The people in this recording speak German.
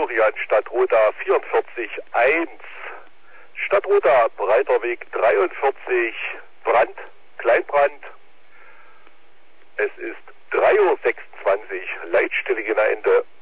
Florian, Stadtroda 44.1. Stadtroda, Breiter Weg 43, Brand, Kleinbrand. Es ist 3:26 Uhr, Leitstelle Gemeinde